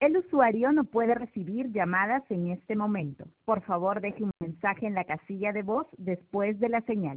El usuario no puede recibir llamadas en este momento. Por favor, deje un mensaje en la casilla de voz después de la señal.